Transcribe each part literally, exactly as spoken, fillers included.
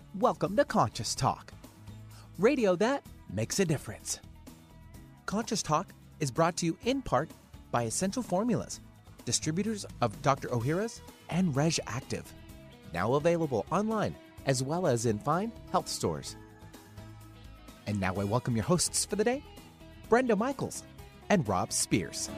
Welcome to Conscious Talk, radio that makes a difference. Conscious Talk is brought to you in part by Essential Formulas, distributors of Doctor Ohhira's and Reg Active, now available online as well as in fine health stores. And now I welcome your hosts for the day, Brenda Michaels and Rob Spears.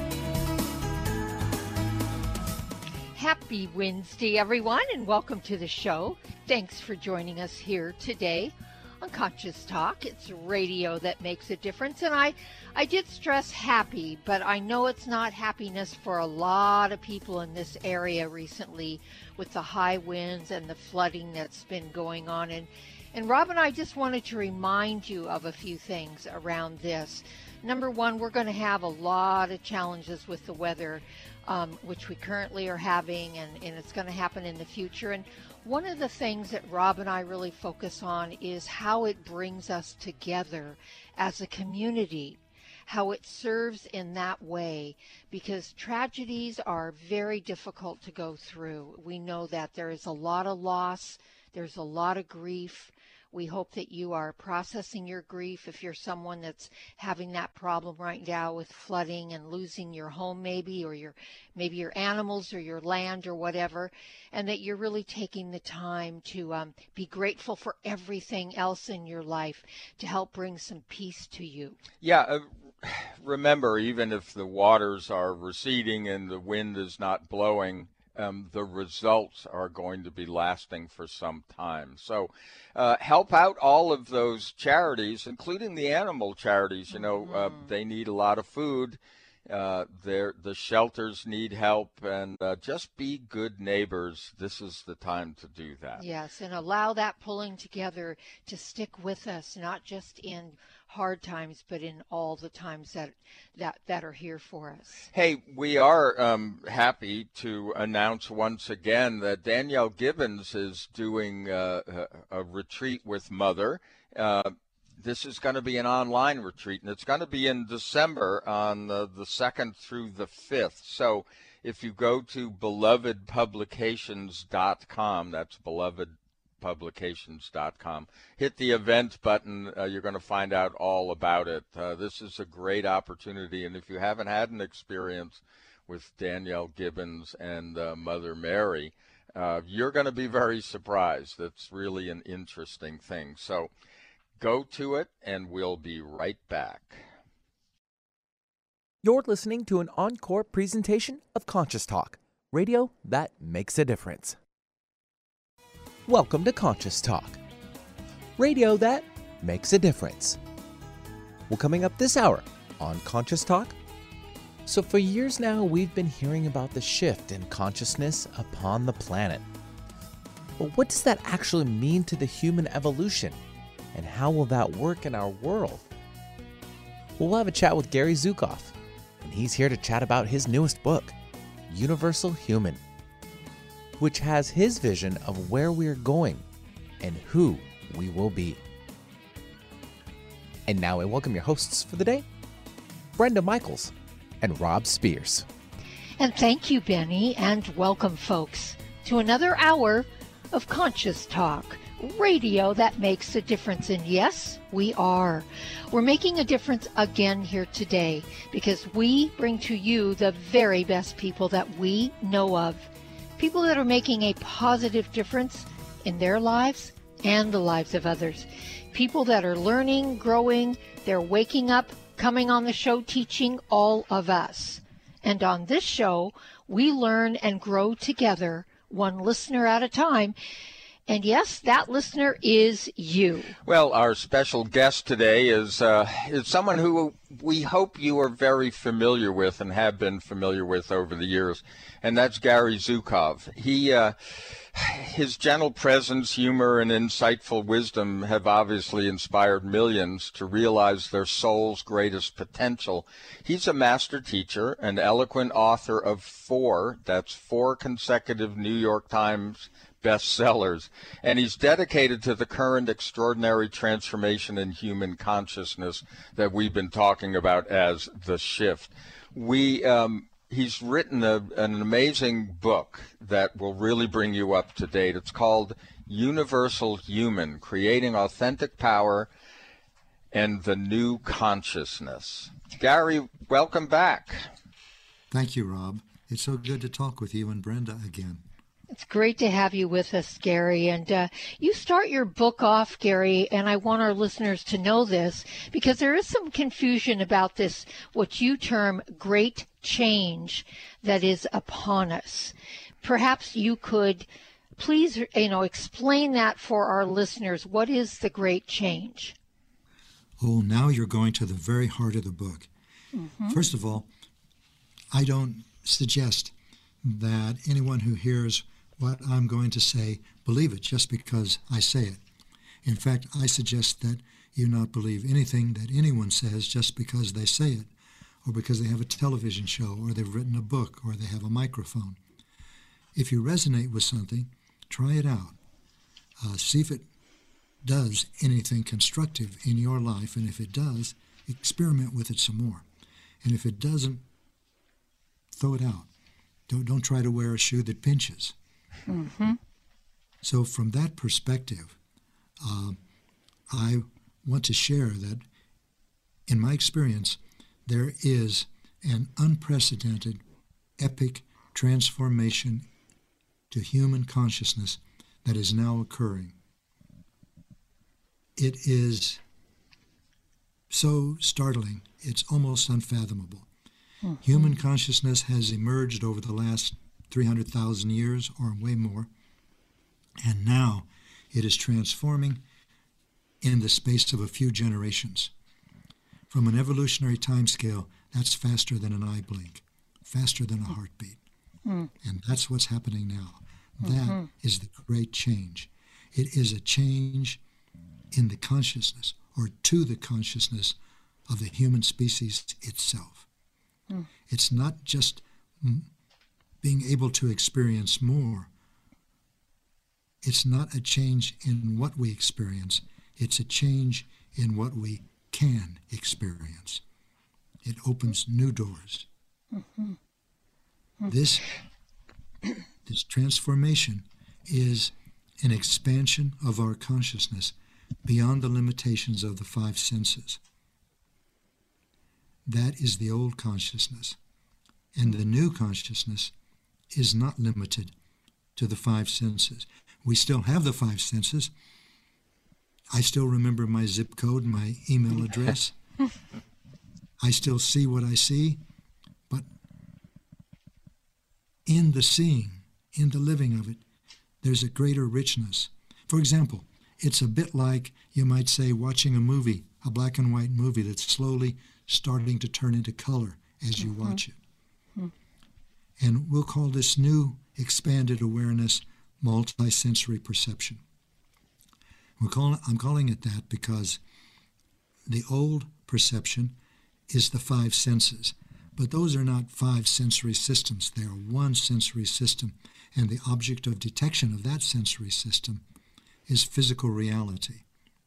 Happy Wednesday, everyone, and welcome to the show. Thanks for joining us here today on Conscious Talk. It's radio that makes a difference, and I, I did stress happy, but I know it's not happiness for a lot of people in this area recently with the high winds and the flooding that's been going on. And, and Rob and I just wanted to remind you of a few things around this. Number one, we're going to have a lot of challenges with the weather, um, which we currently are having, and, and it's going to happen in the future. And one of the things that Rob and I really focus on is how it brings us together as a community, how it serves in that way, because tragedies are very difficult to go through. We know that there is a lot of loss, there's a lot of grief. We hope that you are processing your grief if you're someone that's having that problem right now with flooding and losing your home maybe, or your maybe your animals or your land or whatever, and that you're really taking the time to um, be grateful for everything else in your life to help bring some peace to you. Yeah, uh, remember, even if the waters are receding and the wind is not blowing, Um, the results are going to be lasting for some time. So uh, help out all of those charities, including the animal charities. You know, uh, they need a lot of food. Uh, the shelters need help, and uh, just be good neighbors. This is the time to do that. Yes, and allow that pulling together to stick with us, not just in hard times, but in all the times that that, that are here for us. Hey, we are um, happy to announce once again that Danielle Gibbons is doing uh, a, a retreat with Mother. Uh, This is going to be an online retreat, and it's going to be in December on the, the second through the fifth. So if you go to beloved publications dot com, that's beloved publications dot com, hit the event button, uh, you're going to find out all about it. Uh, this is a great opportunity, and if you haven't had an experience with Danielle Gibbons and uh, Mother Mary, uh, you're going to be very surprised. It's really an interesting thing. So go to it, and we'll be right back. You're listening to an encore presentation of Conscious Talk, radio that makes a difference. Welcome to Conscious Talk, radio that makes a difference. Well, coming up this hour on Conscious Talk. So for years now, we've been hearing about the shift in consciousness upon the planet. But what does that actually mean to the human evolution? And how will that work in our world? We'll have a chat with Gary Zukav, and he's here to chat about his newest book, Universal Human, which has his vision of where we're going and who we will be. And now I welcome your hosts for the day, Brenda Michaels and Rob Spears. And thank you, Benny, and welcome, folks, to another hour of Conscious Talk, radio that makes a difference. And yes, we are. We're making a difference again here today because we bring to you the very best people that we know of. People that are making a positive difference in their lives and the lives of others. People that are learning, growing, they're waking up, coming on the show, teaching all of us. And on this show, we learn and grow together, one listener at a time. And yes, that listener is you. Well, our special guest today is uh, is someone who we hope you are very familiar with and have been familiar with over the years, and that's Gary Zukav. He, uh, his gentle presence, humor, and insightful wisdom have obviously inspired millions to realize their soul's greatest potential. He's a master teacher, an eloquent author of four, that's four consecutive New York Times bestsellers, and he's dedicated to the current extraordinary transformation in human consciousness that we've been talking about as the shift. We, um, he's written a, an amazing book that will really bring you up to date. It's called Universal Human, Creating Authentic Power and the New Consciousness. Gary, welcome back. Thank you, Rob. It's so good to talk with you and Brenda again. It's great to have you with us, Gary. And uh, you start your book off, Gary, and I want our listeners to know this because there is some confusion about this, what you term great change that is upon us. Perhaps you could please, you know, explain that for our listeners. What is the great change? Oh, now you're going to the very heart of the book. Mm-hmm. First of all, I don't suggest that anyone who hears what I'm going to say believe it just because I say it. In fact, I suggest that you not believe anything that anyone says just because they say it, or because they have a television show, or they've written a book, or they have a microphone. If you resonate with something, try it out. Uh, see if it does anything constructive in your life, and if it does, experiment with it some more. And if it doesn't, throw it out. Don't, don't try to wear a shoe that pinches. Mm-hmm. So from that perspective, uh, I want to share that in my experience, there is an unprecedented, epic transformation to human consciousness that is now occurring. It is so startling, it's almost unfathomable. Mm-hmm. Human consciousness has emerged over the last three hundred thousand years or way more, and now it is transforming in the space of a few generations. From an evolutionary timescale, that's faster than an eye blink, faster than a heartbeat. Mm. And that's what's happening now. That mm-hmm. is the great change. It is a change in the consciousness, or to the consciousness of the human species itself. Mm. It's not just m- being able to experience more. It's not a change in what we experience. It's a change in what we can experience. It opens new doors. Mm-hmm. Mm-hmm. This, this transformation is an expansion of our consciousness beyond the limitations of the five senses. That is the old consciousness. And the new consciousness is not limited to the five senses. We still have the five senses. I still remember my zip code, my email address. I still see what I see. But in the seeing, in the living of it, there's a greater richness. For example, it's a bit like, you might say, watching a movie, a black and white movie that's slowly starting to turn into color as you mm-hmm. watch it. Mm-hmm. And we'll call this new expanded awareness multisensory perception. We're calling, I'm calling it that because the old perception is the five senses. But those are not five sensory systems. They are one sensory system. And the object of detection of that sensory system is physical reality.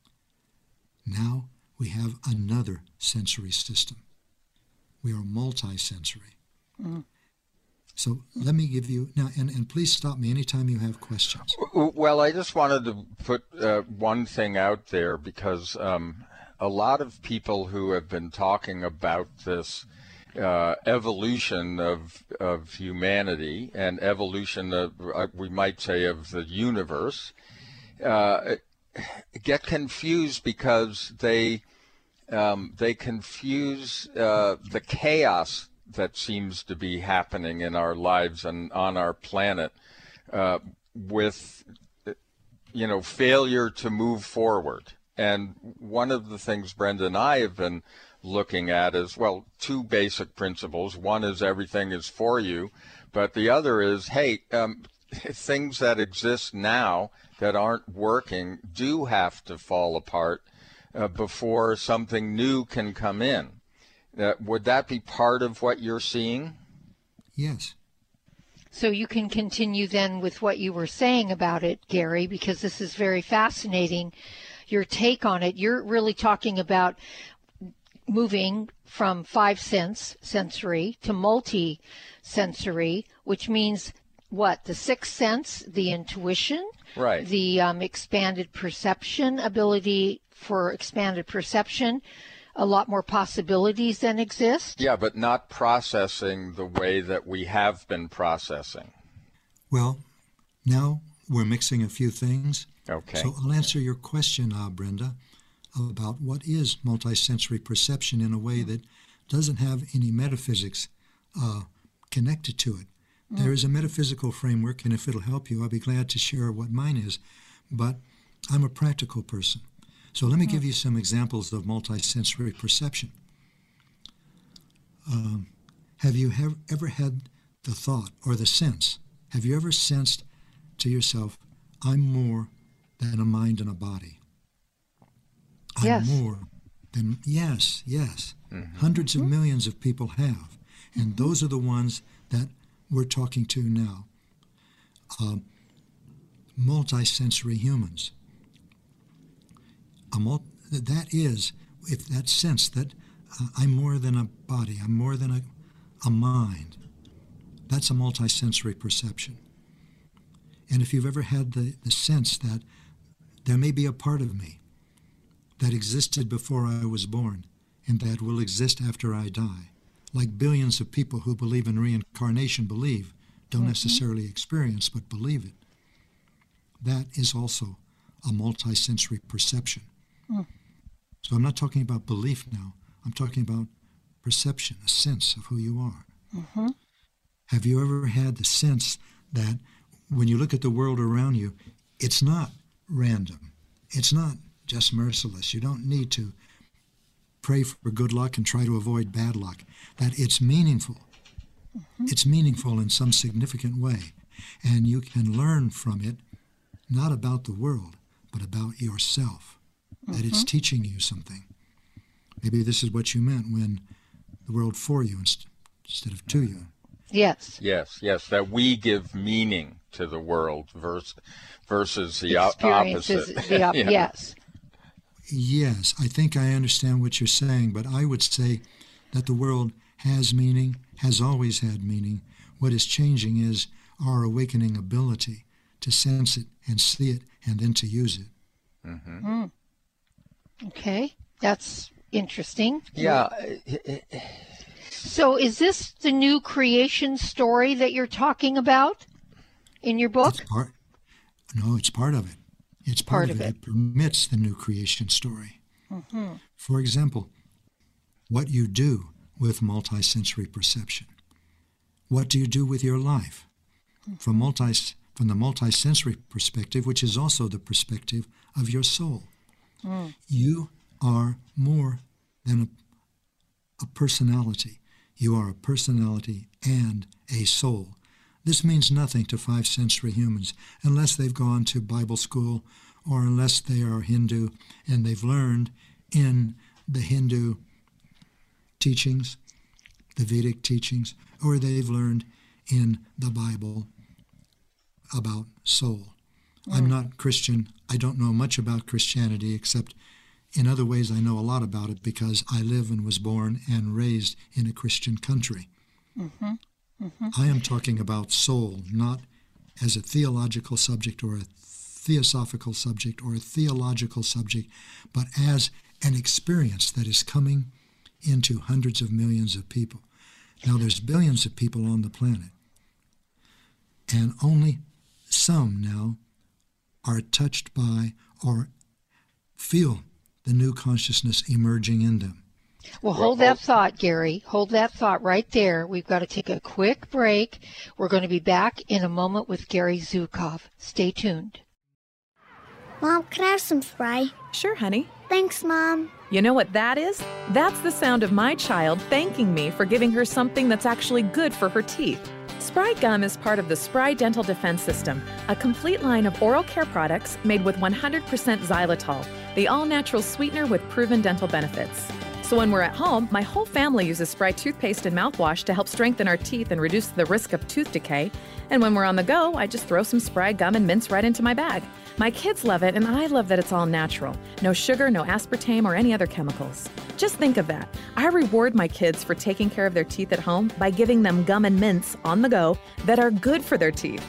Now we have another sensory system. We are multisensory. Mm. So let me give you, now, and, and please stop me anytime you have questions. Well, I just wanted to put uh, one thing out there because um, a lot of people who have been talking about this uh, evolution of, of humanity and evolution of, uh, we might say, of the universe, uh, get confused because they, um, they confuse uh, the chaos that seems to be happening in our lives and on our planet uh, with, you know, failure to move forward. And one of the things Brenda and I have been looking at is, well, two basic principles. One is everything is for you, but the other is, hey, um, things that exist now that aren't working do have to fall apart uh, before something new can come in. Uh, would that be part of what you're seeing? Yes. So you can continue then with what you were saying about it, Gary, because this is very fascinating, your take on it. You're really talking about moving from five sense, sensory, to multi-sensory, which means what? The sixth sense, the intuition, Right. the um, expanded perception, ability for expanded perception, a lot more possibilities than exist. Yeah, but not processing the way that we have been processing. Well, now we're mixing a few things. Okay. So I'll answer your question, uh, Brenda, about what is multisensory perception in a way that doesn't have any metaphysics uh, connected to it. Mm. There is a metaphysical framework, and if it'll help you, I'll be glad to share what mine is. But I'm a practical person. So let me mm. give you some examples of multisensory perception. Um, have you have, ever had the thought or the sense, have you ever sensed to yourself, I'm more than a mind and a body? I'm yes. more than, yes, yes. Mm-hmm. Hundreds Mm-hmm. of millions of people have. And mm-hmm. those are the ones that we're talking to now. Uh, multisensory humans. A mul- that is, if that sense that uh, I'm more than a body, I'm more than a, a mind, that's a multisensory perception. And if you've ever had the, the sense that there may be a part of me that existed before I was born and that will exist after I die, like billions of people who believe in reincarnation believe, don't mm-hmm. necessarily experience, but believe it, that is also a multisensory perception. Mm. So I'm not talking about belief now. I'm talking about perception, a sense of who you are. Mm-hmm. Have you ever had the sense that when you look at the world around you, it's not random. It's not just merciless. You don't need to pray for good luck and try to avoid bad luck. That it's meaningful. Mm-hmm. It's meaningful in some significant way. And you can learn from it, not about the world, but about yourself. Mm-hmm. That it's teaching you something. Maybe this is what you meant when the world for you inst- instead of to you. Yes. Yes, yes, that we give meaning to the world versus, versus the o- opposite. The op- yeah. Yes. Yes, I think I understand what you're saying, but I would say that the world has meaning, has always had meaning. What is changing is our awakening ability to sense it and see it and then to use it. Mm-hmm. Mm. Okay, that's interesting. Yeah. So is this the new creation story that you're talking about in your book? It's part, no, it's part of it. It's part, part of, of it. it. It permits the new creation story. Mm-hmm. For example, what you do with multisensory perception. What do you do with your life? Mm-hmm. From, multi, from the multisensory perspective, which is also the perspective of your soul. Mm. You are more than a, a personality. You are a personality and a soul. This means nothing to five-sensory humans unless they've gone to Bible school or unless they are Hindu and they've learned in the Hindu teachings, the Vedic teachings, or they've learned in the Bible about soul. Mm. I'm not Christian. I don't know much about Christianity except in other ways I know a lot about it because I live and was born and raised in a Christian country. Mm-hmm. Mm-hmm. I am talking about soul, not as a theological subject or a theosophical subject or a theological subject, but as an experience that is coming into hundreds of millions of people. Now, there's billions of people on the planet, and only some now are touched by or feel the new consciousness emerging in them. Well, hold that thought, Gary. Hold that thought right there. We've got to take a quick break. We're going to be back in a moment with Gary Zukav. Stay tuned. Mom, can I have some spray? Sure, honey. Thanks, Mom. You know what that is? That's the sound of my child thanking me for giving her something that's actually good for her teeth. Spry Gum is part of the Spry Dental Defense System, a complete line of oral care products made with one hundred percent xylitol, the all-natural sweetener with proven dental benefits. So when we're at home, my whole family uses Spry toothpaste and mouthwash to help strengthen our teeth and reduce the risk of tooth decay. And when we're on the go, I just throw some Spry Gum and mints right into my bag. My kids love it, and I love that it's all natural. No sugar, no aspartame, or any other chemicals. Just think of that. I reward my kids for taking care of their teeth at home by giving them gum and mints on the go that are good for their teeth.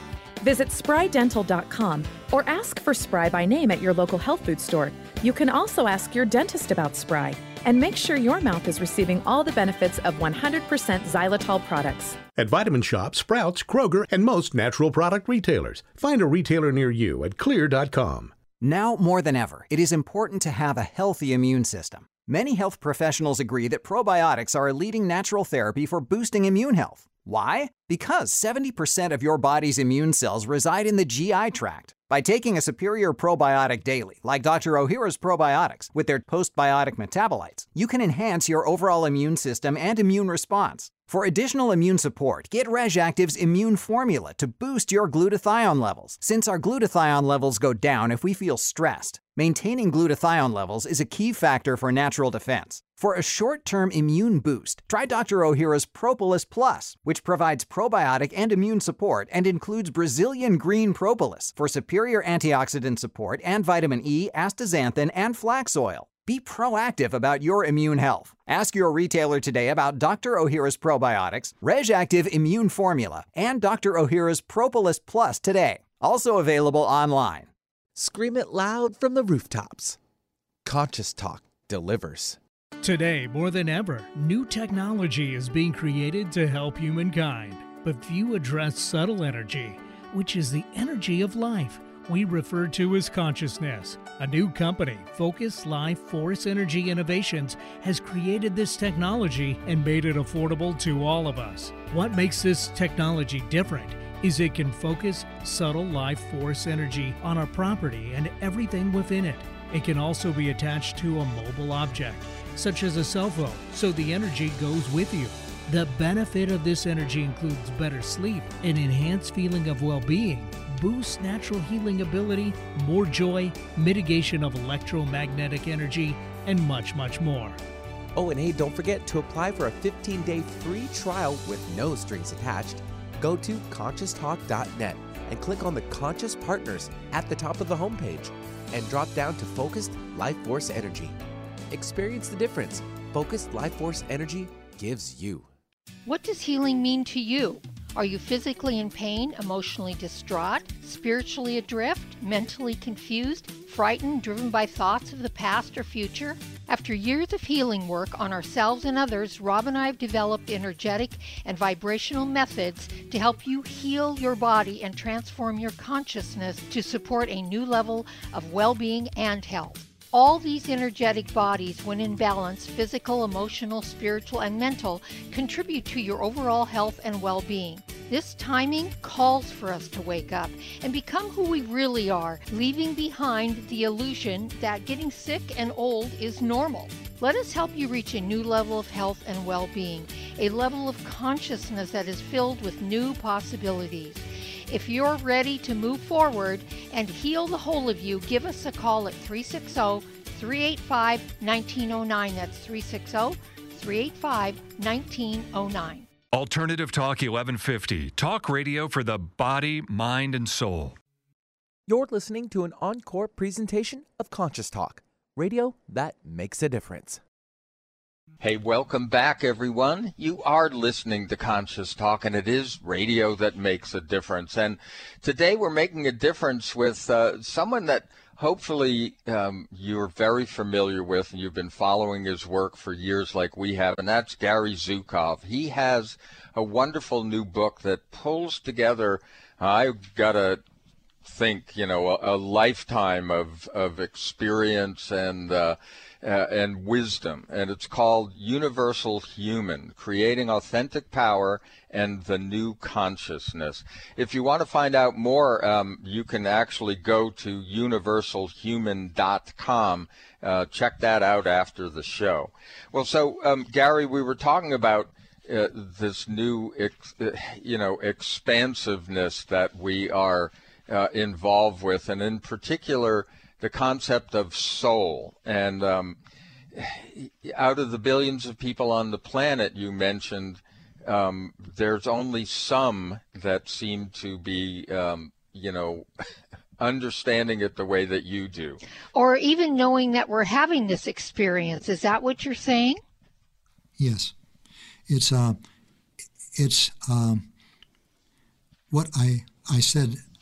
Visit spry dental dot com or ask for Spry by name at your local health food store. You can also ask your dentist about Spry and make sure your mouth is receiving all the benefits of one hundred percent xylitol products. At Vitamin Shoppe, Sprouts, Kroger, and most natural product retailers. Find a retailer near you at clear dot com. Now more than ever, it is important to have a healthy immune system. Many health professionals agree that probiotics are a leading natural therapy for boosting immune health. Why? Because seventy percent of your body's immune cells reside in the G I tract. By taking a superior probiotic daily, like Doctor Ohhira's probiotics, with their postbiotic metabolites, you can enhance your overall immune system and immune response. For additional immune support, get RegActive's Immune Formula to boost your glutathione levels, since our glutathione levels go down if we feel stressed. Maintaining glutathione levels is a key factor for natural defense. For a short-term immune boost, try Doctor Ohhira's Propolis Plus, which provides probiotic and immune support and includes Brazilian green propolis for superior antioxidant support and vitamin E, astaxanthin, and flax oil. Be proactive about your immune health. Ask your retailer today about Doctor Ohhira's probiotics, RegActive Immune Formula, and Doctor Ohhira's Propolis Plus today. Also available online. Scream it loud from the rooftops. Conscious Talk delivers. Today, more than ever, new technology is being created to help humankind. But few address subtle energy, which is the energy of life we refer to as consciousness. A new company, Focus Life Force Energy Innovations, has created this technology and made it affordable to all of us. What makes this technology different is it can focus subtle life force energy on a property and everything within it. It can also be attached to a mobile object, such as a cell phone, so the energy goes with you. The benefit of this energy includes better sleep, an enhanced feeling of well-being, boosts natural healing ability, more joy, mitigation of electromagnetic energy, and much, much more. Oh, and hey, don't forget to apply for a fifteen-day free trial with no strings attached. Go to conscious talk dot net and click on the Conscious Partners at the top of the homepage and drop down to Focused Life Force Energy. Experience the difference Focused Life Force Energy gives you. What does healing mean to you? Are you physically in pain, emotionally distraught, spiritually adrift, mentally confused, frightened, driven by thoughts of the past or future? After years of healing work on ourselves and others, Rob and I have developed energetic and vibrational methods to help you heal your body and transform your consciousness to support a new level of well-being and health. All these energetic bodies, when in balance, physical, emotional, spiritual, and mental, contribute to your overall health and well-being. This timing calls for us to wake up and become who we really are, leaving behind the illusion that getting sick and old is normal. Let us help you reach a new level of health and well-being, a level of consciousness that is filled with new possibilities. If you're ready to move forward and heal the whole of you, give us a call at three six zero, three eight five, one nine zero nine. That's three six zero, three eight five, one nine zero nine. Alternative Talk eleven fifty. Talk radio for the body, mind, and soul. You're listening to an encore presentation of Conscious Talk, radio that makes a difference. Hey, welcome back, everyone. You are listening to Conscious Talk, and it is radio that makes a difference. And today we're making a difference with uh, someone that hopefully um, you're very familiar with, and you've been following his work for years like we have, and that's Gary Zukav. He has a wonderful new book that pulls together, I've got to think, you know, a, a lifetime of, of experience and uh, Uh, and wisdom, and it's called Universal Human, Creating Authentic Power and the New Consciousness. If you want to find out more, um, you can actually go to universal human dot com. Uh, check that out after the show. Well, so, um, Gary, we were talking about uh, this new, ex- uh, you know, expansiveness that we are uh, involved with, and in particular, the concept of soul. And um, out of the billions of people on the planet you mentioned, um, there's only some that seem to be, um, you know, understanding it the way that you do. Or even knowing that we're having this experience. Is that what you're saying? Yes. It's, uh, it's um, what I, I said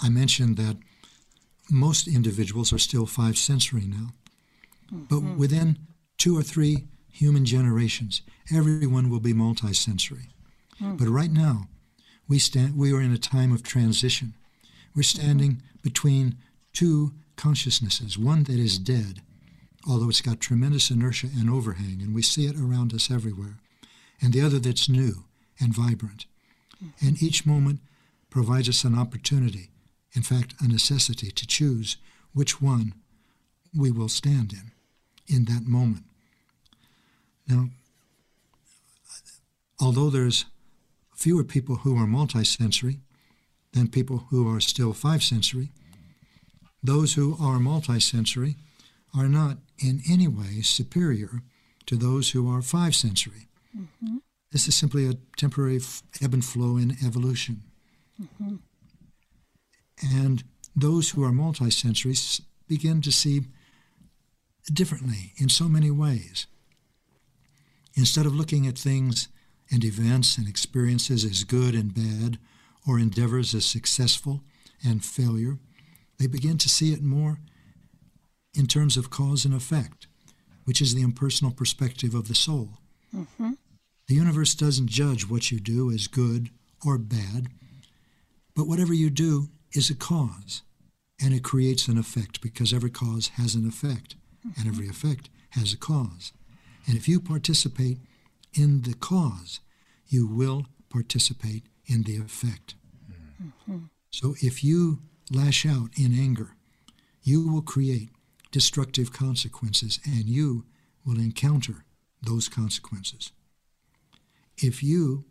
I mentioned that most individuals are still five sensory now. Mm-hmm. But within two or three human generations, everyone will be multisensory. Mm. But right now, we stand. We are in a time of transition. We're standing mm-hmm. between two consciousnesses, one that is dead, although it's got tremendous inertia and overhang, and we see it around us everywhere, and the other that's new and vibrant. Mm-hmm. And each moment provides us an opportunity, in fact, a necessity to choose which one we will stand in, in that moment. Now, although there's fewer people who are multisensory than people who are still five-sensory, those who are multisensory are not in any way superior to those who are five-sensory. Mm-hmm. This is simply a temporary f- ebb and flow in evolution. Mm-hmm. And those who are multisensory s- begin to see differently in so many ways. Instead of looking at things and events and experiences as good and bad, or endeavors as successful and failure, they begin to see it more in terms of cause and effect, which is the impersonal perspective of the soul. Mm-hmm. The universe doesn't judge what you do as good or bad, but whatever you do is a cause, and it creates an effect, because every cause has an effect, mm-hmm. and every effect has a cause. And if you participate in the cause, you will participate in the effect. Mm-hmm. So if you lash out in anger, you will create destructive consequences, and you will encounter those consequences. If you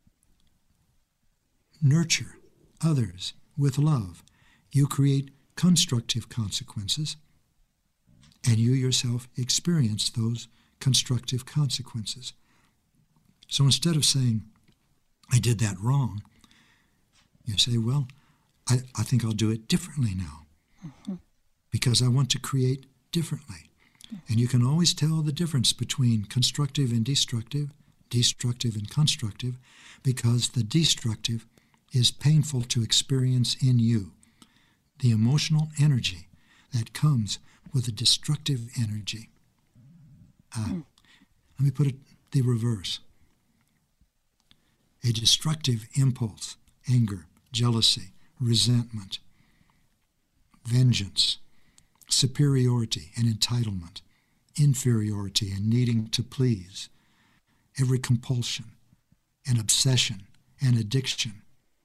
nurture others with love, you create constructive consequences, and you yourself experience those constructive consequences. So instead of saying, I did that wrong, you say, well, I, I think I'll do it differently now, mm-hmm. because I want to create differently. Mm-hmm. And you can always tell the difference between constructive and destructive, destructive and constructive, because the destructive is painful to experience in you. The emotional energy that comes with a destructive energy. Uh, mm. Let me put it the reverse. A destructive impulse, anger, jealousy, resentment, vengeance, superiority and entitlement, inferiority and needing to please, every compulsion and obsession and addiction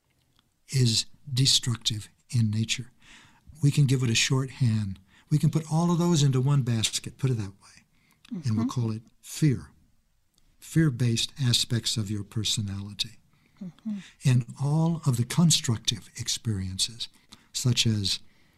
is destructive in nature. We can give it a shorthand. We can put all of those into one basket, put it that way, mm-hmm. and we'll call it fear. Fear-based aspects of your personality. Mm-hmm. And all of the constructive experiences, such as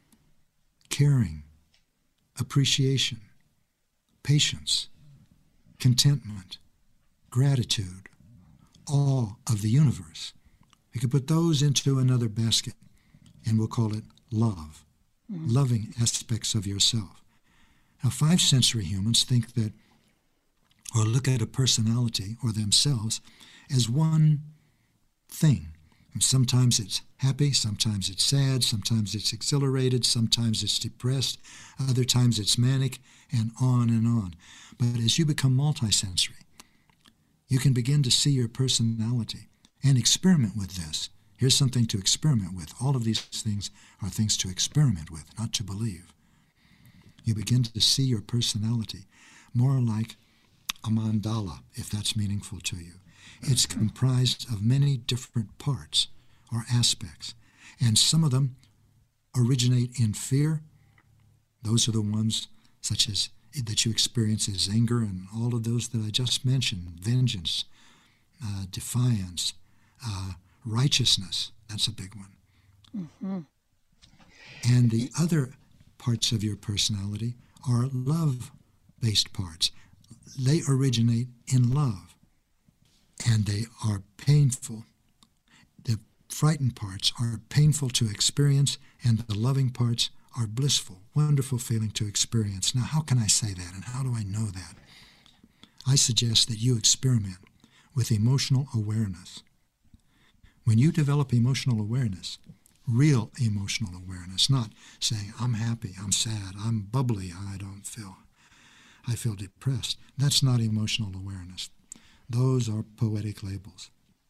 caring, appreciation, patience, contentment, gratitude, all of the universe. We could put those into another basket, and we'll call it love, mm-hmm. loving aspects of yourself. Now, five-sensory humans think that, or look at a personality or themselves as one thing. And sometimes it's happy, sometimes it's sad, sometimes it's exhilarated, sometimes it's depressed, other times it's manic, and on and on. But as you become multisensory, you can begin to see your personality and experiment with this. Here's something to experiment with. All of these things are things to experiment with, not to believe. You begin to see your personality more like a mandala, if that's meaningful to you. It's comprised of many different parts or aspects, and some of them originate in fear. Those are the ones such as that you experience as anger, and all of those that I just mentioned, vengeance, uh, defiance, uh, righteousness, that's a big one. Mm-hmm. And the other parts of your personality are love-based parts. They originate in love, and they are painful. The frightened parts are painful to experience, and the loving parts are blissful, wonderful feeling to experience. Now, how can I say that, and how do I know that? I suggest that you experiment with emotional awareness. When you develop emotional awareness, real emotional awareness, not saying, I'm happy, I'm sad, I'm bubbly, I don't feel, I feel depressed. That's not emotional awareness. Those are poetic labels.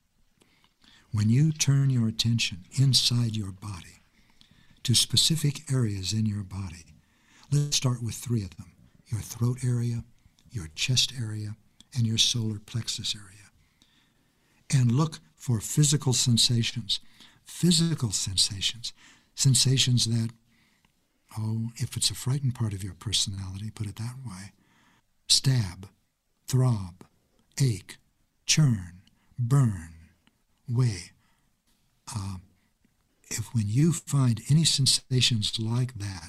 When you turn your attention inside your body to specific areas in your body, let's start with three of them: your throat area, your chest area, and your solar plexus area. And look for physical sensations. Physical sensations. Sensations that, oh, if it's a frightened part of your personality, put it that way, stab, throb, ache, churn, burn, weigh. Uh, if when you find any sensations like that,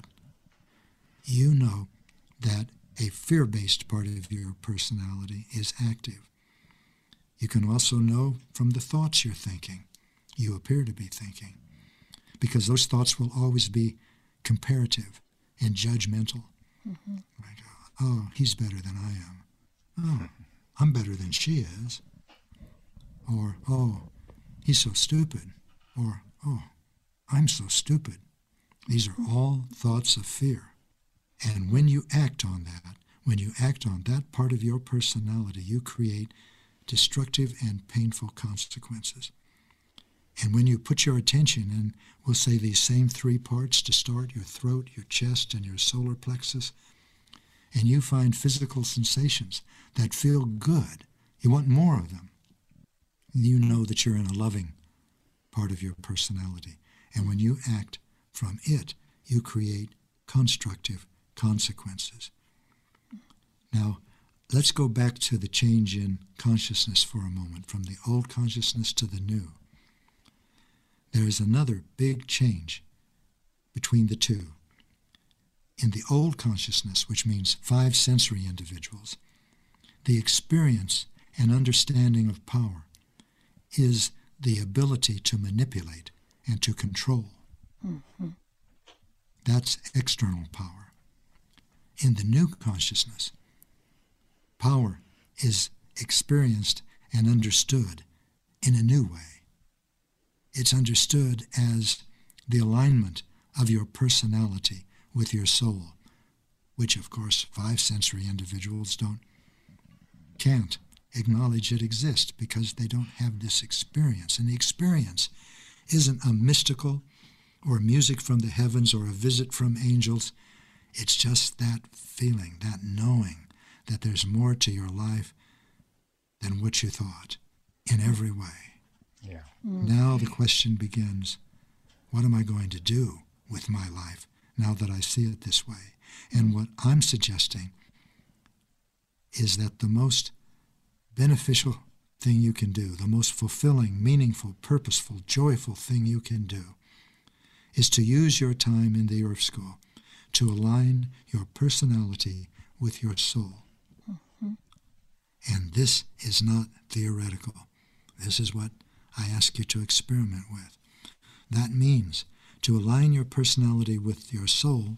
you know that a fear-based part of your personality is active. You can also know from the thoughts you're thinking, you appear to be thinking, because those thoughts will always be comparative and judgmental. Mm-hmm. Like, oh, he's better than I am. Oh, I'm better than she is. Or, oh, he's so stupid. Or, oh, I'm so stupid. These are all thoughts of fear. And when you act on that, when you act on that part of your personality, you create destructive and painful consequences. And when you put your attention in, we'll say these same three parts to start, your throat, your chest, and your solar plexus, and you find physical sensations that feel good, you want more of them, you know that you're in a loving part of your personality. And when you act from it, you create constructive consequences. Now, let's go back to the change in consciousness for a moment, from the old consciousness to the new. There is another big change between the two. In the old consciousness, which means five sensory individuals, the experience and understanding of power is the ability to manipulate and to control. Mm-hmm. That's external power. In the new consciousness, power is experienced and understood in a new way. It's understood as the alignment of your personality with your soul, which, of course, five sensory individuals don't, can't acknowledge it exists because they don't have this experience. And the experience isn't a mystical or music from the heavens or a visit from angels. It's just that feeling, that knowing that there's more to your life than what you thought in every way. Yeah. Mm. Now the question begins, what am I going to do with my life now that I see it this way? And what I'm suggesting is that the most beneficial thing you can do, the most fulfilling, meaningful, purposeful, joyful thing you can do is to use your time in the Earth School to align your personality with your soul. Mm-hmm. And this is not theoretical. This is what I ask you to experiment with. That means to align your personality with your soul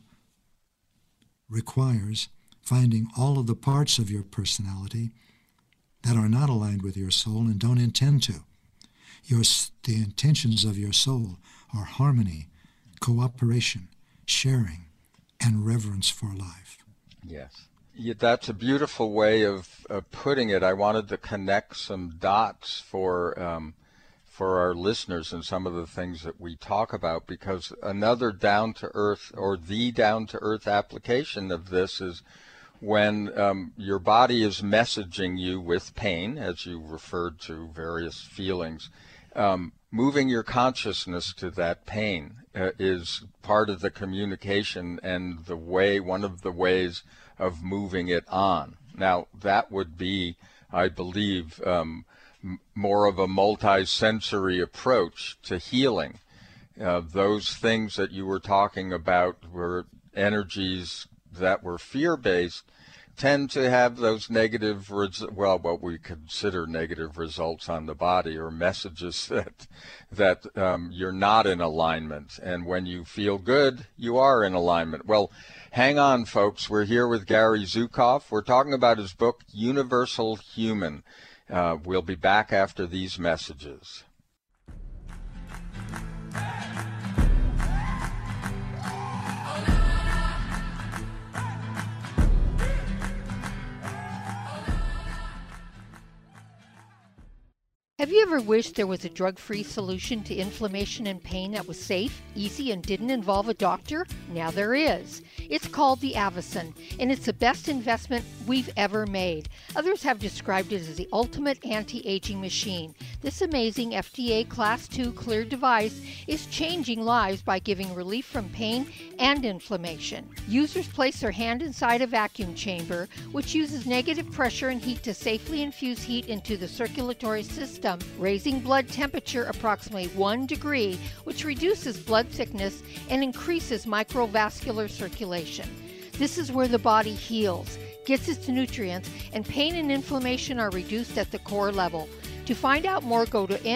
requires finding all of the parts of your personality that are not aligned with your soul and don't intend to. Your, the intentions of your soul are harmony, cooperation, sharing, and reverence for life. Yes. Yeah, that's a beautiful way of, of putting it. I wanted to connect some dots for um, for our listeners and some of the things that we talk about, because another down-to-earth or the down-to-earth application of this is when um, your body is messaging you with pain, as you referred to various feelings, um, moving your consciousness to that pain uh, is part of the communication and the way, one of the ways of moving it on. Now, that would be, I believe, um, m- more of a multi-sensory approach to healing. Uh, those things that you were talking about were energies that were fear-based, tend to have those negative, res- well, what we consider negative results on the body, or messages that that um, you're not in alignment. And when you feel good, you are in alignment. Well, hang on, folks. We're here with Gary Zukav. We're talking about his book, Universal Human. Uh, we'll be back after these messages. Have you ever wished there was a drug-free solution to inflammation and pain that was safe, easy, and didn't involve a doctor? Now there is. It's called the Avicen, and it's the best investment we've ever made. Others have described it as the ultimate anti-aging machine. This amazing F D A Class two cleared device is changing lives by giving relief from pain and inflammation. Users place their hand inside a vacuum chamber, which uses negative pressure and heat to safely infuse heat into the circulatory system, raising blood temperature approximately one degree, which reduces blood thickness and increases microvascular circulation. This is where the body heals, gets its nutrients, and pain and inflammation are reduced at the core level. To find out more, go to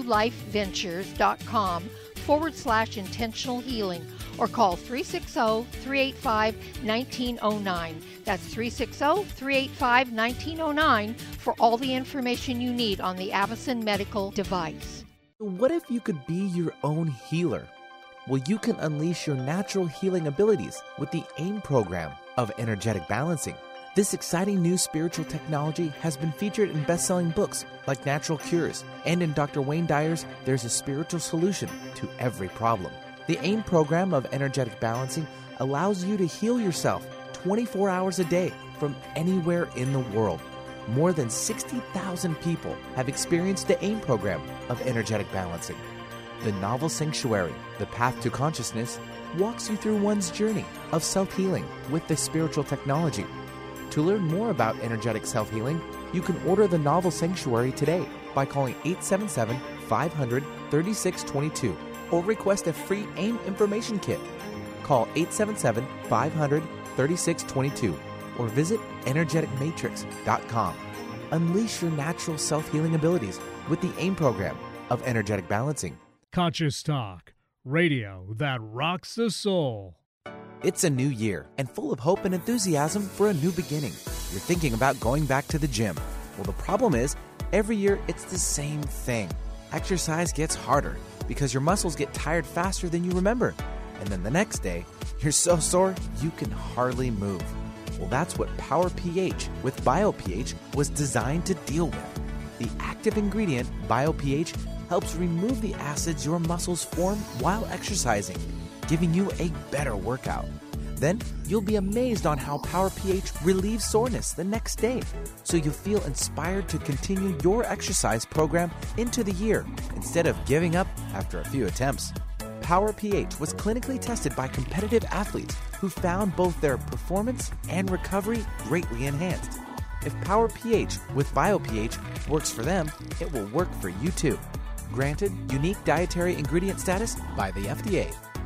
nulifeventures.com forward slash intentional healing or call three six zero, three eight five, one nine zero nine. That's three six zero, three eight five, one nine zero nine for all the information you need on the Avicen medical device. What if you could be your own healer? Well, you can unleash your natural healing abilities with the AIM program of energetic balancing. This exciting new spiritual technology has been featured in best-selling books like Natural Cures, and in Doctor Wayne Dyer's There's a Spiritual Solution to Every Problem. The AIM program of energetic balancing allows you to heal yourself twenty-four hours a day from anywhere in the world. More than sixty thousand people have experienced the AIM program of energetic balancing. The novel Sanctuary, The Path to Consciousness, walks you through one's journey of self-healing with this spiritual technology. To learn more about energetic self-healing, you can order the novel Sanctuary today by calling eight seven seven, five hundred, thirty-six twenty-two or request a free AIM information kit. Call eight seven seven, five hundred, thirty-six twenty-two or visit energetic matrix dot com. Unleash your natural self-healing abilities with the AIM program of energetic balancing. Conscious Talk, radio that rocks the soul. It's a new year and full of hope and enthusiasm for a new beginning. You're thinking about going back to the gym. Well, the problem is, every year it's the same thing. Exercise gets harder because your muscles get tired faster than you remember. And then the next day, you're so sore you can hardly move. Well, that's what Power pH with BioPH was designed to deal with. The active ingredient, BioPH, helps remove the acids your muscles form while exercising, giving you a better workout. Then you'll be amazed on how Power pH relieves soreness the next day, so you'll feel inspired to continue your exercise program into the year instead of giving up after a few attempts. Power pH was clinically tested by competitive athletes who found both their performance and recovery greatly enhanced. If Power pH with BioPH works for them, it will work for you too. Granted unique dietary ingredient status by the F D A.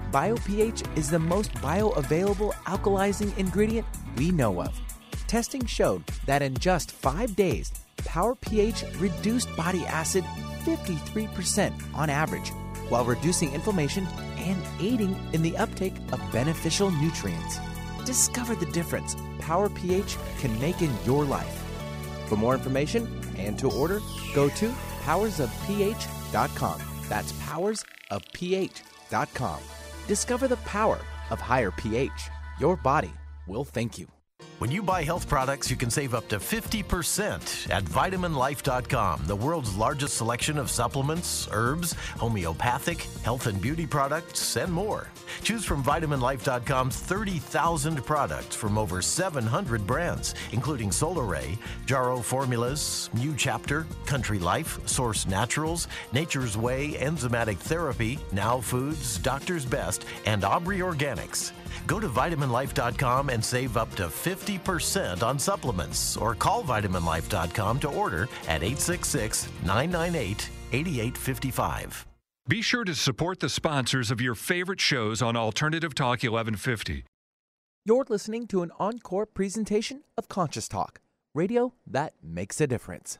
BioPH is the most bioavailable alkalizing ingredient we know of. Testing showed that in just five days, Power pH reduced body acid fifty-three percent on average, while reducing inflammation and aiding in the uptake of beneficial nutrients. Discover the difference Power pH can make in your life. For more information and to order, go to powers of pH dot com. That's powers of pH dot com. Discover the power of higher pH. Your body will thank you. When you buy health products, you can save up to fifty percent at vitamin life dot com, the world's largest selection of supplements, herbs, homeopathic, health and beauty products, and more. Choose from vitamin life dot com's thirty thousand products from over seven hundred brands, including Solaray, Jarrow Formulas, New Chapter, Country Life, Source Naturals, Nature's Way, Enzymatic Therapy, Now Foods, Doctor's Best, and Aubrey Organics. Go to vitamin life dot com and save up to fifty percent on supplements, or call vitamin life dot com to order at eight six six, nine nine eight, eight eight five five. Be sure to support the sponsors of your favorite shows on Alternative Talk eleven fifty. You're listening to an encore presentation of Conscious Talk, radio that makes a difference.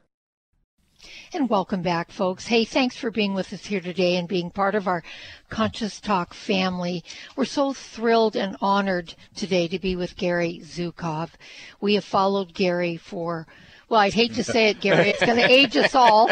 And welcome back, folks. Hey, thanks for being with us here today and being part of our Conscious Talk family. We're so thrilled and honored today to be with Gary Zukov. We have followed Gary for, well, I'd hate to say it, Gary. It's going to age us all.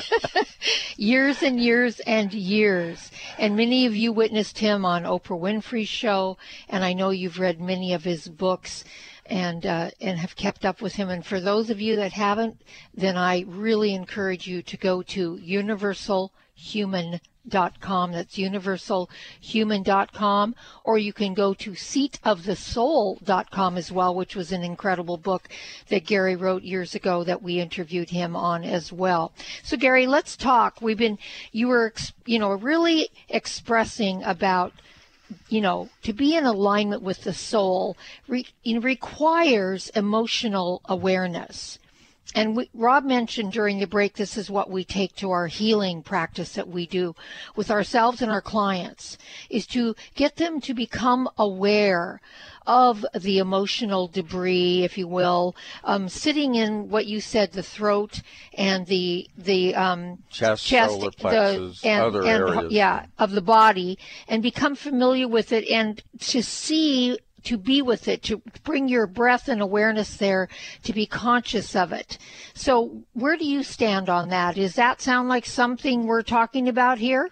Years and years and years. And many of you witnessed him on Oprah Winfrey's show, and I know you've read many of his books. and uh, and have kept up with him. And for those of you that haven't, then I really encourage you to go to universal human dot com. That's universal human dot com, or you can go to seat of the soul dot com as well, which was an incredible book that Gary wrote years ago that we interviewed him on as well. So Gary, let's talk. We've been, you were, you know, really expressing about, you know, to be in alignment with the soul re, it requires emotional awareness. And we, Rob mentioned during the break, this is what we take to our healing practice that we do with ourselves and our clients, is to get them to become aware of the emotional debris, if you will, um, sitting in what you said, the throat and the the um, chest, chest solar plexus, the, and, other and, areas. Yeah, of the body, and become familiar with it, and to see, to be with it, to bring your breath and awareness there, to be conscious of it. So where do you stand on that? Does that sound like something we're talking about here?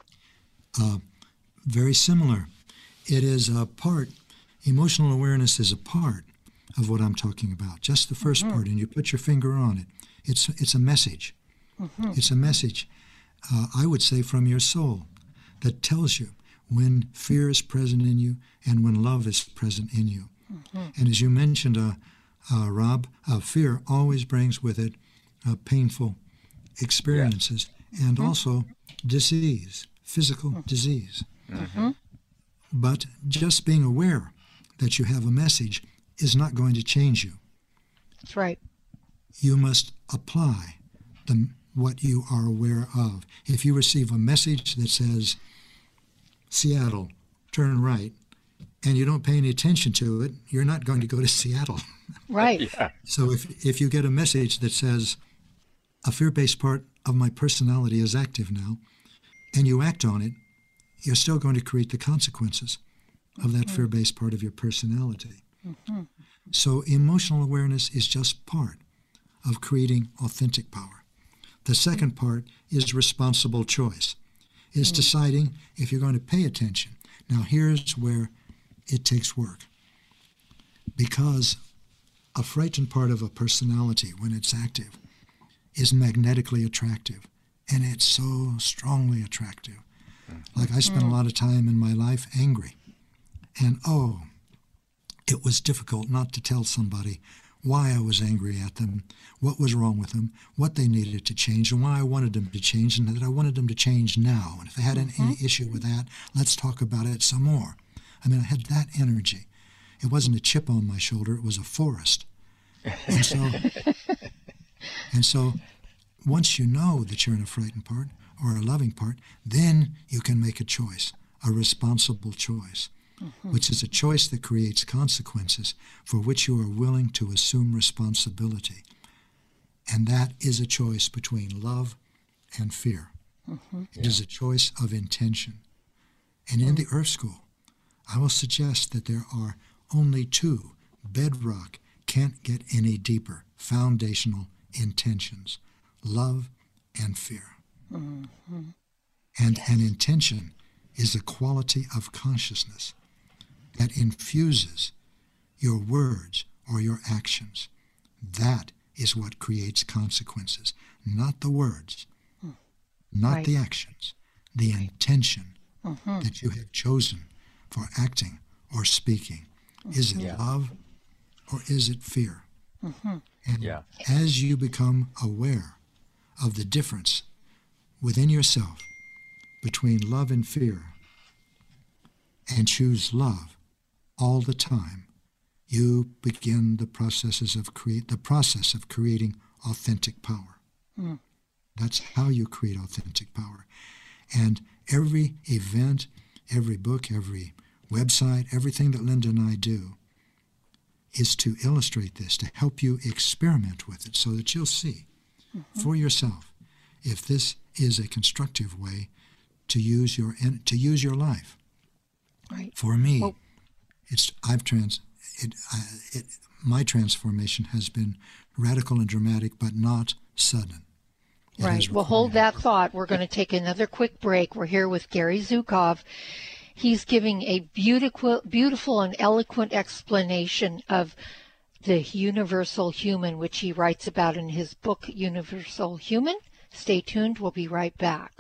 Uh, very similar. It is a part, emotional awareness is a part of what I'm talking about, just the first mm-hmm. part, and you put your finger on it. It's, it's a message. Mm-hmm. It's a message, uh, I would say, from your soul that tells you when fear is present in you and when love is present in you. Mm-hmm. And as you mentioned, uh, uh, Rob, uh, fear always brings with it uh, painful experiences yeah. and mm-hmm. also disease, physical mm-hmm. disease. Mm-hmm. But just being aware that you have a message is not going to change you. That's right. You must apply the, what you are aware of. If you receive a message that says, Seattle, turn right, and you don't pay any attention to it, you're not going to go to Seattle. Right. Yeah. So if, if you get a message that says, a fear-based part of my personality is active now, and you act on it, you're still going to create the consequences of that mm-hmm. fear-based part of your personality. Mm-hmm. So emotional awareness is just part of creating authentic power. The second part is responsible choice. Is mm-hmm. deciding if you're going to pay attention. Now here's where it takes work. Because a frightened part of a personality, when it's active, is magnetically attractive. And it's so strongly attractive. Like I spent mm. a lot of time in my life angry. And oh, it was difficult not to tell somebody why I was angry at them, what was wrong with them, what they needed to change, and why I wanted them to change, and that I wanted them to change now. And if they had mm-hmm. any issue with that, let's talk about it some more. I mean, I had that energy. It wasn't a chip on my shoulder, it was a forest. And so, and so once you know that you're in a frightened part or a loving part, then you can make a choice, a responsible choice. Mm-hmm. Which is a choice that creates consequences for which you are willing to assume responsibility. And that is a choice between love and fear. Mm-hmm. It yeah. is a choice of intention. And in the Earth School, I will suggest that there are only two bedrock, can't get any deeper, foundational intentions, love and fear. Mm-hmm. And yes. an intention is a quality of consciousness that infuses your words or your actions. That is what creates consequences, not the words, mm. not right. the actions, the right. intention mm-hmm. that you have chosen for acting or speaking. Mm-hmm. Is it yeah. love or is it fear? Mm-hmm. And yeah. as you become aware of the difference within yourself between love and fear, and choose love all the time, you begin the processes of create the process of creating authentic power. Mm. That's how you create authentic power. And every event, every book, every website, everything that Linda and I do is to illustrate this, to help you experiment with it so that you'll see mm-hmm. for yourself if this is a constructive way to use your to use your life. Right. For me, well, it's I've trans it, I, it my transformation has been radical and dramatic, but not sudden. It right. Well, hold that thought. We're going to take another quick break. We're here with Gary Zukov. He's giving a beautiful, beautiful and eloquent explanation of the universal human, which he writes about in his book, Universal Human. Stay tuned. We'll be right back.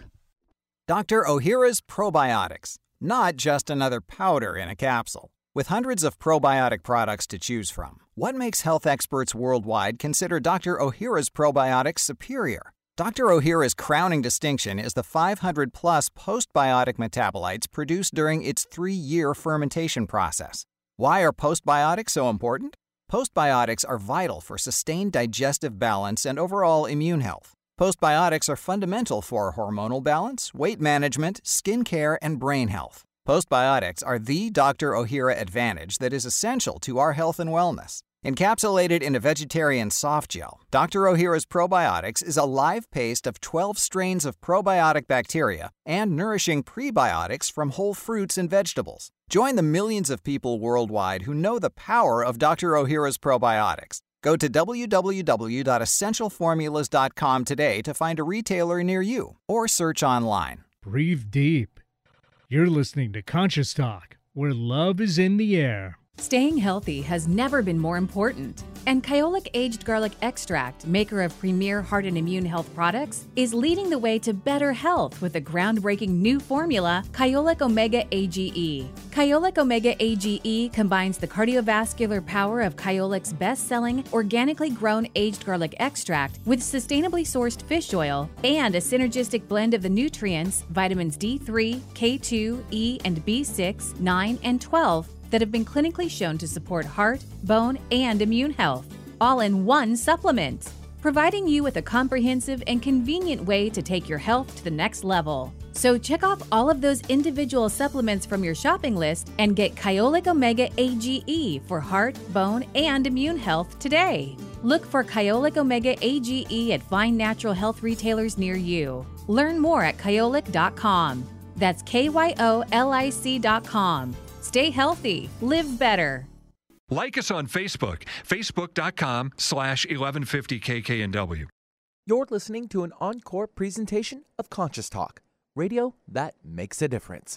Doctor Ohhira's Probiotics, not just another powder in a capsule. With hundreds of probiotic products to choose from, what makes health experts worldwide consider Doctor Ohhira's Probiotics superior? Doctor Ohhira's crowning distinction is the five hundred plus postbiotic metabolites produced during its three-year fermentation process. Why are postbiotics so important? Postbiotics are vital for sustained digestive balance and overall immune health. Postbiotics are fundamental for hormonal balance, weight management, skin care, and brain health. Postbiotics are the Doctor Ohhira advantage that is essential to our health and wellness. Encapsulated in a vegetarian soft gel, Doctor Ohhira's Probiotics is a live paste of twelve strains of probiotic bacteria and nourishing prebiotics from whole fruits and vegetables. Join the millions of people worldwide who know the power of Doctor Ohhira's Probiotics. Go to w w w dot essential formulas dot com today to find a retailer near you or search online. Breathe deep. You're listening to Conscious Talk, where love is in the air. Staying healthy has never been more important. And Kyolic Aged Garlic Extract, maker of premier heart and immune health products, is leading the way to better health with a groundbreaking new formula, Kyolic Omega A G E. Kyolic Omega A G E combines the cardiovascular power of Kyolic's best-selling, organically grown aged garlic extract with sustainably sourced fish oil and a synergistic blend of the nutrients, vitamins D three, K two, E, and B six, nine, and twelve, that have been clinically shown to support heart, bone, and immune health, all in one supplement, providing you with a comprehensive and convenient way to take your health to the next level. So check off all of those individual supplements from your shopping list and get Kyolic Omega A G E for heart, bone, and immune health today. Look for Kyolic Omega A G E at fine natural health retailers near you. Learn more at kyolic dot com. That's K Y O L I C dot com. Stay healthy, live better. Like us on Facebook, facebook.com slash 1150kknw. You're listening to an encore presentation of Conscious Talk, radio that makes a difference.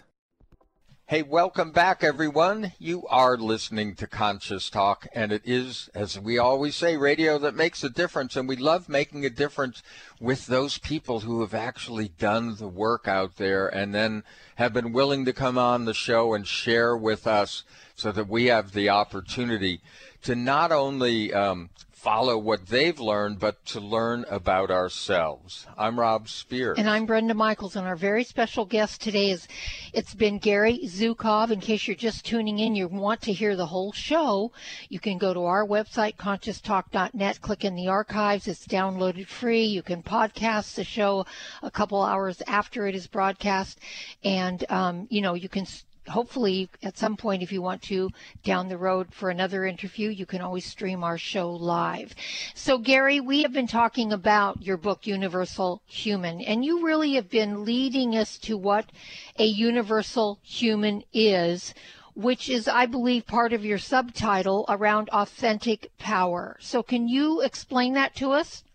Hey, welcome back, everyone. You are listening to Conscious Talk, and it is, as we always say, radio that makes a difference, and we love making a difference with those people who have actually done the work out there and then have been willing to come on the show and share with us so that we have the opportunity to not only um, follow what they've learned, but to learn about ourselves. I'm Rob Spears. And I'm Brenda Michaels, and our very special guest today is, it's been Gary Zukov. In case you're just tuning in, you want to hear the whole show, you can go to our website, conscious talk dot net, click in the archives. It's downloaded free. You can podcast the show a couple hours after it is broadcast, and, um, you know, you can hopefully at some point, if you want to, down the road for another interview, you can always stream our show live. So, Gary, we have been talking about your book, Universal Human, and you really have been leading us to what a universal human is, which is, I believe, part of your subtitle around authentic power. So can you explain that to us?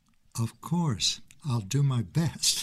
Of course. I'll do my best.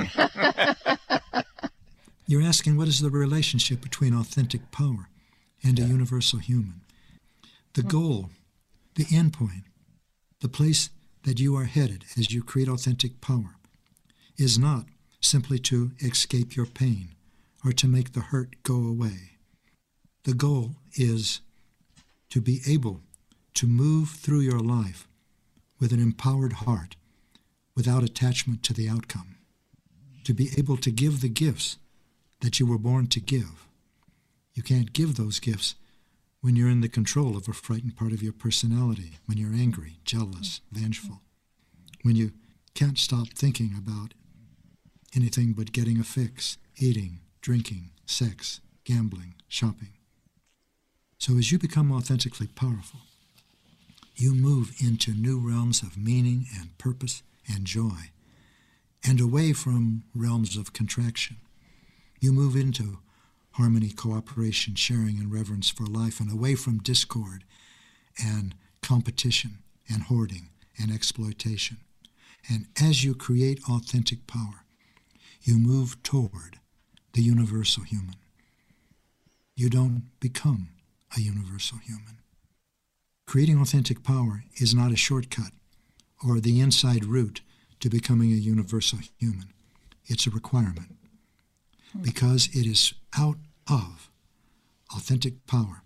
You're asking, what is the relationship between authentic power and a universal human? The goal, the end point, the place that you are headed as you create authentic power is not simply to escape your pain or to make the hurt go away. The goal is to be able to move through your life with an empowered heart without attachment to the outcome, to be able to give the gifts that you were born to give. You can't give those gifts when you're in the control of a frightened part of your personality, when you're angry, jealous, vengeful, when you can't stop thinking about anything but getting a fix, eating, drinking, sex, gambling, shopping. So as you become authentically powerful, you move into new realms of meaning and purpose and joy, and away from realms of contraction. You move into harmony, cooperation, sharing, and reverence for life, and away from discord and competition and hoarding and exploitation. And as you create authentic power, you move toward the universal human. You don't become a universal human. Creating authentic power is not a shortcut or the inside route to becoming a universal human. It's a requirement because it is out of authentic power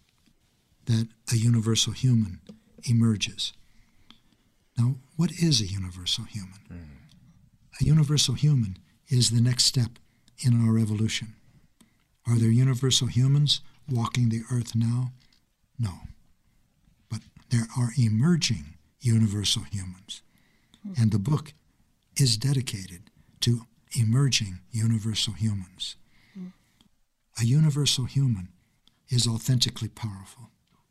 that a universal human emerges. Now, what is a universal human? Mm. A universal human is the next step in our evolution. Are there universal humans walking the earth now? No. But there are emerging universal humans. Mm. And the book is dedicated to emerging universal humans. Mm. A universal human is authentically powerful.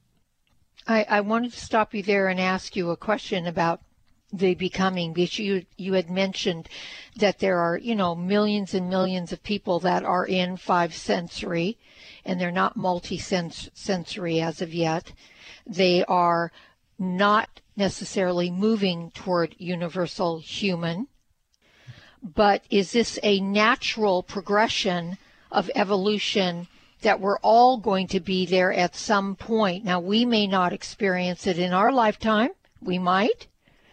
I, I wanted to stop you there and ask you a question about the becoming, because you, you had mentioned that there are, you know, millions and millions of people that are in five sensory, and they're not multi-sensory as of yet. They are not necessarily moving toward universal human. But is this a natural progression of evolution that we're all going to be there at some point? Now, we may not experience it in our lifetime. We might.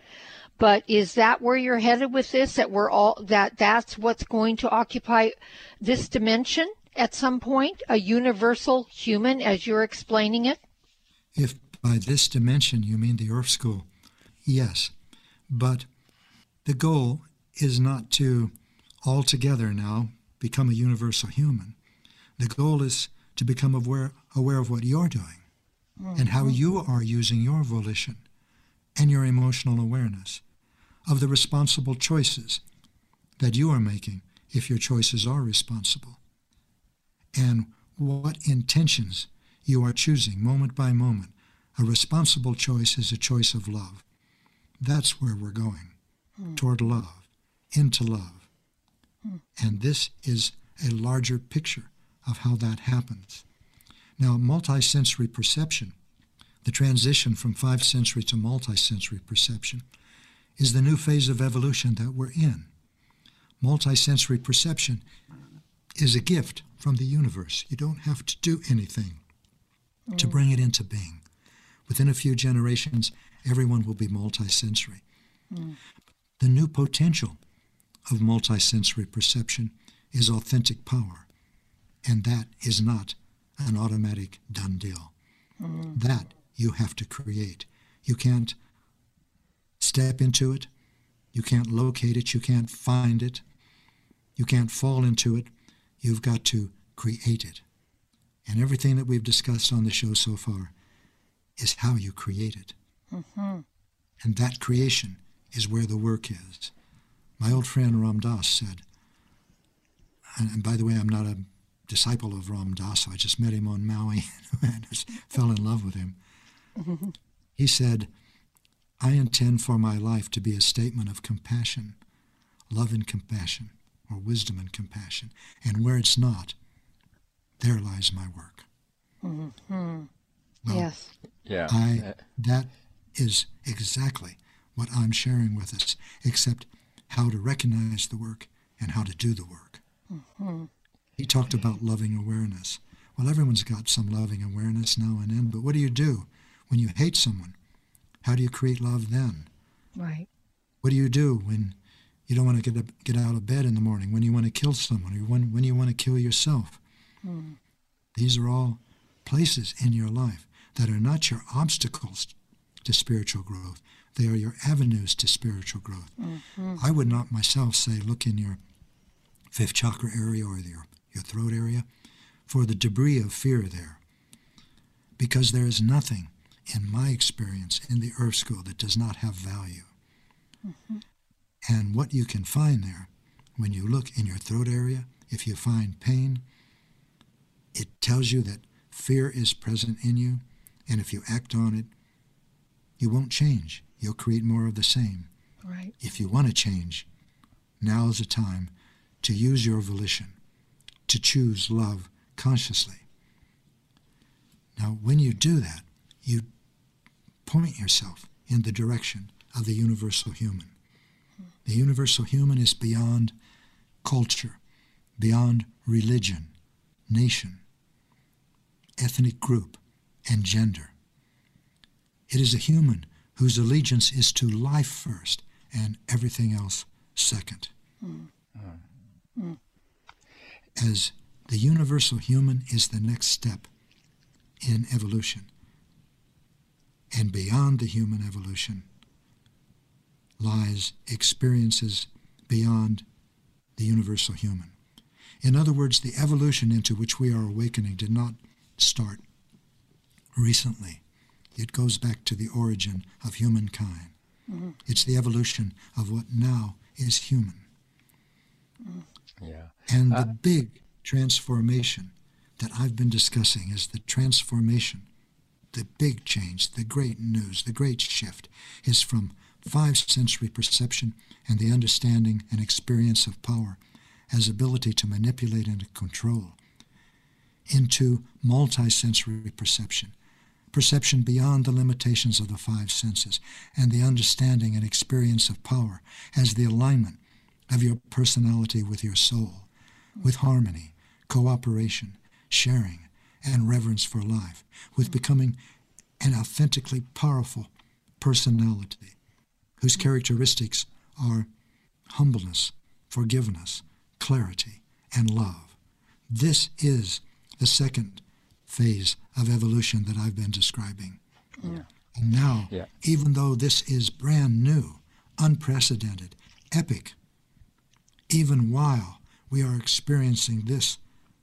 But is that where you're headed with this, that we're all, that that's what's going to occupy this dimension at some point, a universal human as you're explaining it? If by this dimension you mean the Earth School, yes. But the goal is not to altogether now become a universal human. The goal is to become aware, aware of what you're doing mm-hmm. and how you are using your volition and your emotional awareness of the responsible choices that you are making, if your choices are responsible, and what intentions you are choosing moment by moment. A responsible choice is a choice of love. That's where we're going, mm. toward love, into love. Mm. And this is a larger picture of how that happens. Now, multisensory perception, the transition from five sensory to multisensory perception, is the new phase of evolution that we're in. Multisensory perception is a gift from the universe. You don't have to do anything mm. to bring it into being. Within a few generations, everyone will be multisensory. Mm. The new potential of multisensory perception is authentic power, and that is not an automatic done deal. Mm. That you have to create. You can't step into it. You can't locate it. You can't find it. You can't fall into it. You've got to create it. And everything that we've discussed on the show so far is how you create it. Mm-hmm. And that creation is where the work is. My old friend Ram Dass said, and, and by the way, I'm not a disciple of Ram Dass, so I just met him on Maui and just fell in love with him. Mm-hmm. He said, I intend for my life to be a statement of compassion, love and compassion, or wisdom and compassion. And where it's not, there lies my work. Mm-hmm. Well, yes. Yeah. I, that is exactly what I'm sharing with us, except how to recognize the work and how to do the work. Mm-hmm. He talked about loving awareness. Well, everyone's got some loving awareness now and then, but what do you do when you hate someone? How do you create love then? Right. What do you do when you don't want to get up, get out of bed in the morning, when you want to kill someone, or when, when you want to kill yourself? Mm. These are all places in your life that are not your obstacles to spiritual growth. They are your avenues to spiritual growth. Mm-hmm. I would not myself say look in your fifth chakra area or your, your throat area for the debris of fear there, because there is nothing in my experience in the Earth School that does not have value. Mm-hmm. And what you can find there, when you look in your throat area, if you find pain, it tells you that fear is present in you, and if you act on it, you won't change. You'll create more of the same. Right. If you want to change, now is the time to use your volition, to choose love consciously. Now, when you do that, you point yourself in the direction of the universal human. The universal human is beyond culture, beyond religion, nation, ethnic group, and gender. It is a human whose allegiance is to life first and everything else second. Mm. Mm. As the universal human is the next step in evolution. And beyond the human evolution lies experiences beyond the universal human. In other words, the evolution into which we are awakening did not start recently. It goes back to the origin of humankind. Mm-hmm. It's the evolution of what now is human. Yeah. And the uh, big transformation that I've been discussing is the transformation, the big change, the great news, the great shift is from five sensory perception and the understanding and experience of power as ability to manipulate and to control into multi-sensory perception, perception beyond the limitations of the five senses, and the understanding and experience of power as the alignment of your personality with your soul, with harmony, cooperation, sharing, and reverence for life, with becoming an authentically powerful personality whose characteristics are humbleness, forgiveness, clarity, and love. This is the second phase of evolution that I've been describing. Yeah. And now, yeah. even though this is brand new, unprecedented, epic, even while we are experiencing this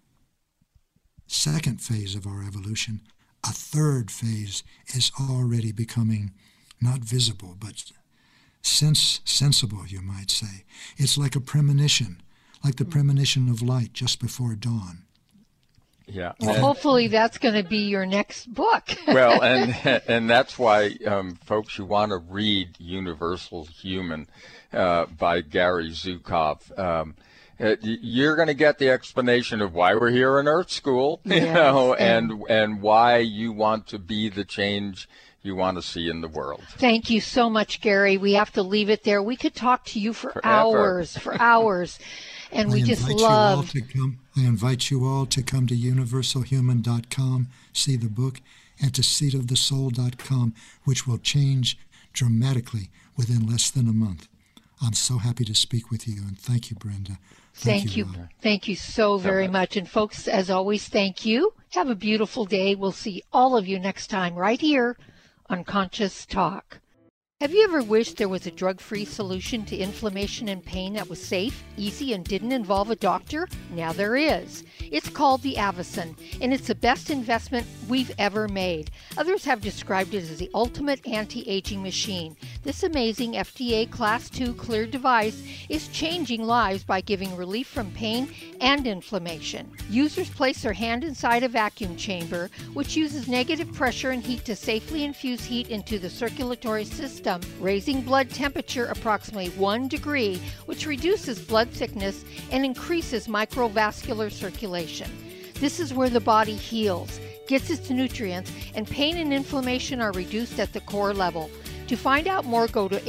second phase of our evolution, a third phase is already becoming not visible, but sense sensible, you might say. It's like a premonition, like the premonition of light just before dawn. Yeah. Well, and, hopefully that's going to be your next book. Well, and and that's why, um, folks, you want to read Universal Human uh, by Gary Zukav. Um, you're going to get the explanation of why we're here in Earth School, you yes, know, and, and and why you want to be the change you want to see in the world. Thank you so much, Gary. We have to leave it there. We could talk to you for Forever. hours, for hours, and we I just invite love. You all to come, I invite you all to come to universal human dot com, see the book, and to seat of the soul dot com, which will change dramatically within less than a month. I'm so happy to speak with you, and thank you, Brenda. Thank, thank you. you Thank you so very so much. much. And folks, as always, thank you. Have a beautiful day. We'll see all of you next time right here on Conscious Talk. Have you ever wished there was a drug-free solution to inflammation and pain that was safe, easy, and didn't involve a doctor? Now there is. It's called the Avicen, and it's the best investment we've ever made. Others have described it as the ultimate anti-aging machine. This amazing F D A Class two cleared device is changing lives by giving relief from pain and inflammation. Users place their hand inside a vacuum chamber, which uses negative pressure and heat to safely infuse heat into the circulatory system, raising blood temperature approximately one degree, which reduces blood thickness and increases microvascular circulation. This is where the body heals, gets its nutrients, and pain and inflammation are reduced at the core level. To find out more, go to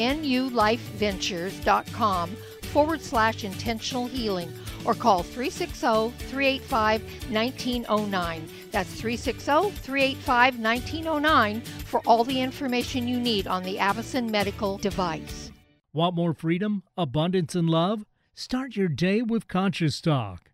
nulifeventures.com forward slash intentional healing or call three six zero, three eight five, one nine zero nine. That's three six zero, three eight five, one nine zero nine for all the information you need on the Avicen medical device. Want more freedom, abundance, and love? Start your day with Conscious Talk.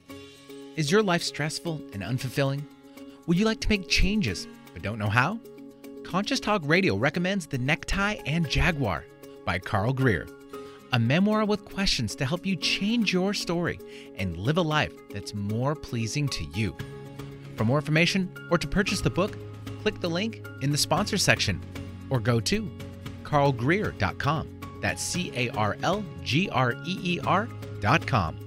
Is your life stressful and unfulfilling? Would you like to make changes but don't know how? Conscious Talk Radio recommends The Necktie and Jaguar by Carl Greer, a memoir with questions to help you change your story and live a life that's more pleasing to you. For more information or to purchase the book, click the link in the sponsor section or go to carl greer dot com. That's C A R L G R E E R dot com.